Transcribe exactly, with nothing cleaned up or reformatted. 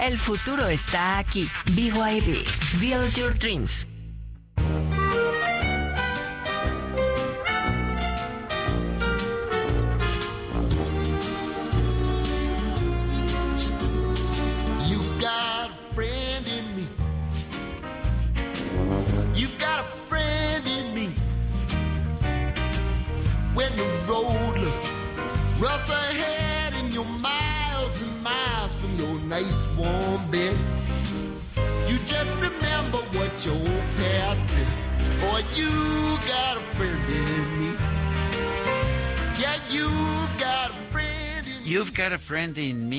El futuro está aquí. B Y D. Build your dreams. You've got a friend in me. You've got a friend in me. When the road looks rough ahead and you're miles and miles from your nice warm bed, you just remember what your old past said. Boy, you got a friend in me. Yeah, you've got a friend in me. You've got a friend in me.